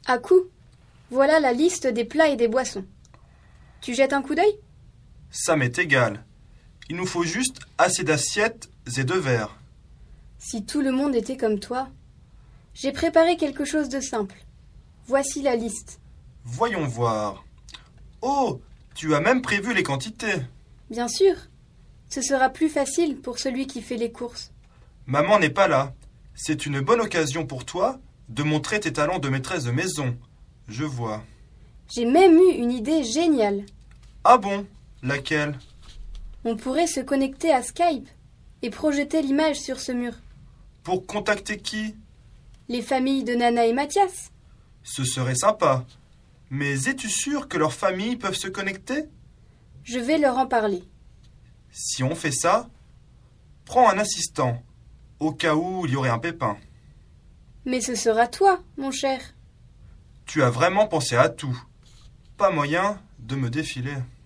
À coup, voilà la liste des plats et des boissons. Tu jettes un coup d'œil? Ça m'est égal. Il nous faut juste assez d'assiettes et de verres. Si tout le monde était comme toi. J'ai préparé quelque chose de simple. Voici la liste. Voyons voir. Oh, tu as même prévu les quantités. Bien sûr. Ce sera plus facile pour celui qui fait les courses. Maman n'est pas là. C'est une bonne occasion pour toi de montrer tes talents de maîtresse de maison. Je vois. J'ai même eu une idée géniale. Ah bon? Laquelle? On pourrait se connecter à Skype et projeter l'image sur ce mur. Pour contacter qui? Les familles de Nana et Mathias. Ce serait sympa. Mais es-tu sûr que leurs familles peuvent se connecter? Je vais leur en parler. Si on fait ça, prends un assistant, au cas où il y aurait un pépin. Mais ce sera toi, mon cher. Tu as vraiment pensé à tout. Pas moyen de me défiler.